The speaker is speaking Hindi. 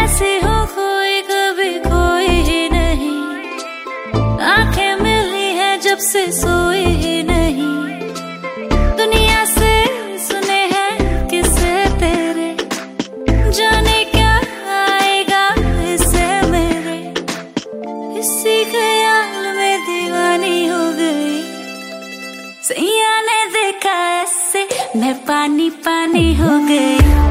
ऐसी हो कोई कभी कोई ही नहीं, आंखें मिली है जब से सोई ही नहीं। दुनिया से सुने हैं किस्से तेरे, जाने क्या आएगा इससे मेरे। इसी ख्याल में दीवानी हो गई, सैया ने देखा ऐसे मैं पानी पानी हो गई।